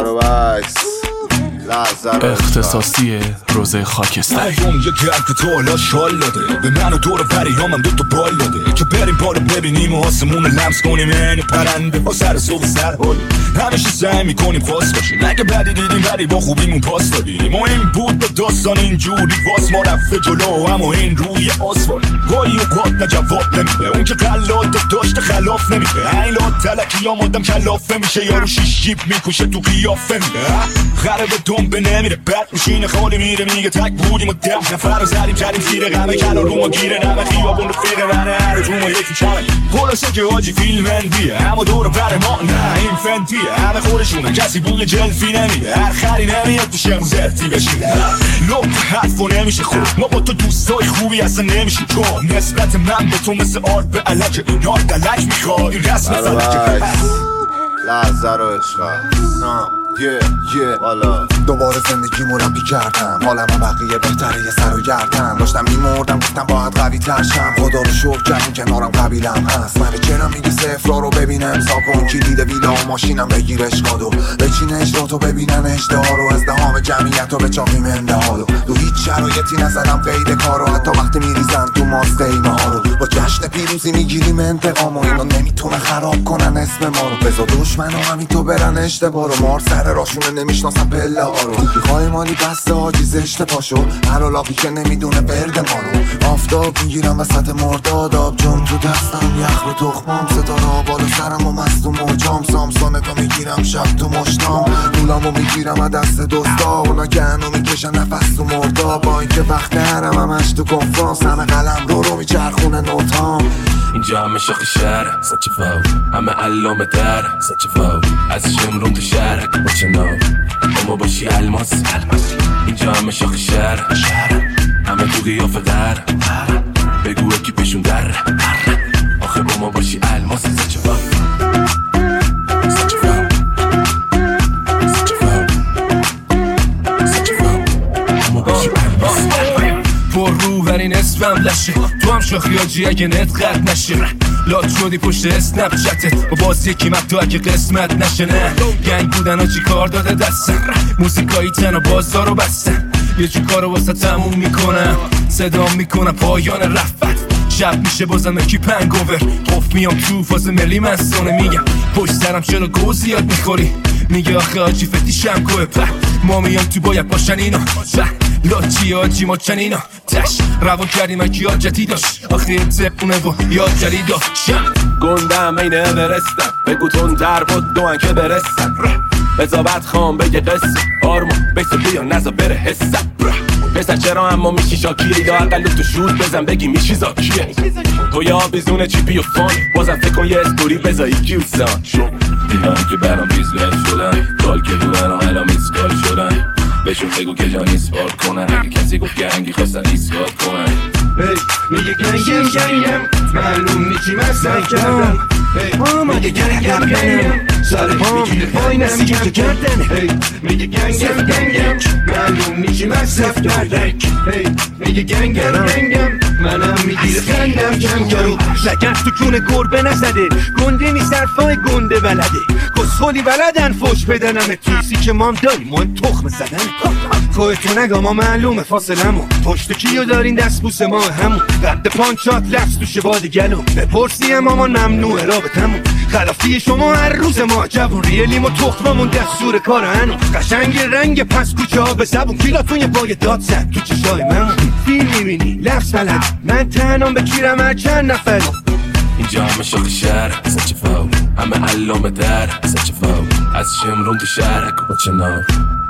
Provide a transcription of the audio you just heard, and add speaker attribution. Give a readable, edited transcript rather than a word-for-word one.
Speaker 1: اختصاصی روزه خاکستری.
Speaker 2: اون یه گرد که تو حالا شال داده به من و دور پریامم دوتا بال داده که بریم بالا ببینیم و آسمون لمس کنیم این پرنده با سر صبح سر حال همیشه سعی میکنیم خاص باشیم اگه بدی دیدیم ولی با خوبیمون پاس دادیم و این بود به داستان اینجوری واس ما رفته جلو اما این روی آسفال گاهی اوقات نه جواب نمیده اون که قلات داشته خلاف نمیده این لات تلکی آمادم کلافه میشه یارو شیش جیب میکشه تو قیافه میده غرب دنبه نمیره بد روشین خالی میره میگه تک بودیم و 10 نفر رو زدیم کردیم زیر غمه کلا رو ما گیره نمه خیابون رفیق منه هر تو ما یکی چمه خلاصه که حاجی فیلم اندیه اما دور بر ما نه این فنتیه همه خودشونه کسی بوی جلفی نمیده هر خری نمیاد تو شمو زرتی بشیم لب حرف و نمیشه خوب ما با تو دوستای خوبی اصلا نمیشیم چون نسبت من به تو مثل آرد به علک نار دلک میخواد این رسم فلکه
Speaker 3: لحظه رو عشقا والا
Speaker 4: دوباره زندگیمو رپی کردم حالم بقیه بهتره یه سر و گردم داشتم میمردم گفتم باید قوی تر شم خدا رو شکر که این کنارم قبیلم هست من چرا میگی صفرا رو ببین امضا کن کلید ویلا و ماشینم بگیرش کادو بچینش رو تو ببینن اشتها رو از دهام جمعیت و به چاقیم اندهالو تو هیچ شرایطی نزدم قید کارو حتی وقتی میریزم تو ماست ایمه ها رو با جشن پیروزی میگیریم انتقام و اینا نمیتونه خراب کنن اسم ما رو بذار دشمن و همین تو برن اشتباه رو مار سر راشونه نمیشناسم پله ها رو میخوای مالی بسته حاجی زشت پاشو حلالاقی که نمیدونه برد ما رو آفتاب میگیرم وسط مرداد آب جون تو دستم یخ رو تخمام ستاره بالا سرم و مستوم و جام سامسانه تو میگیرم شب تو مشتام دولامو میگیرم از دست دوستا اونا که هنو میکشن نفس تو مردا با اینکه وقت نرم همش تو کنفرانس همه قلم رو میچرخونه نوتام
Speaker 1: اینجا همه شاخ شهر سچه فاو همه علامه در سچه فاو از شمرون تو شهر با چناو اما باشی الماس اینجا همه شاخ شهر همه تو قیافه در بگو اکی پیشون در آخه با ما باشی الماس سچه فاو سچه فاو سچه فاو سچه فاو اما باشی الماس پر رو ورین اسمم لشه تو هم شاخی آجی اگه نت قد نشه لات شدی پشت اسنپ چتت با باز یکی تو اگه قسمت نشه نه گنگ بودن ها چی کار داده دستم موسیقایی تن و بازارو بستن یه جو کارو واسه تموم میکنم صدا میکنم پایان رفت شب میشه بازم اکی پنگوور قف میام تو فاز ملی منستانه میگم پشت سرم چرا گوز زیاد میخوری میگه آخه آجی فتیشم کوه په ما میام تو باید باشن اینا لاچی آجی ما چنینا تش روان کردیم اکی آجتی داشت آخه تقونه و یاد جری داشت گندم این برستم بگو تون در بود دوان که برستم بزابت خام بگه قصه آرمان بیسو بیا نزا بره حسم پسر چرا اما میشی شاکیه یا اقل تو شود بزن بگی میشی زاکیه تو یا بیزونه چیپی و فان بازم فکر کن یه استوری بزایی کیوسان اینا که برام بیزگل شدن کال که بودن و الان میسکال شدن بهشون بگو که جان ایسپار کنن اگه کسی گفت گنگی خواستن ایسکار کنن
Speaker 5: میگه گنگم معلوم نیچی مستن کردم میگه گنگم سرش میگیره پای نمیگه که کردنه میگه گنگم معلوم نیچی مستن کردن میگه گنگم منم میگیره خندم کم کرو شکر تو کونه گربه نزده گنده نیست حرفای گنده بلده کسخولی بلدن فوش بدن همه تویسی که مام داریم مهم تخم زدن خودتو نگا ما معلومه فاصلمو پشت کیو دارین دست بوس ما همون قد پانچات لفظ توشه باد گلوم بپرسی مامان ممنوعه رابطمون خلافی شما هر روز ما جوون ریلیم و تخممون دستور کار هنو قشنگ رنگ پس کوچه ها به زبون کیلاتون یه بای داد زد تو چشای من فیلم میبینی لفظ بلد من تنام بکیرم هر چند نفرم
Speaker 1: اینجا همه شاخ شهر سچه فاو همه علامه در سچه فاو از شمرون تو شهر با چناو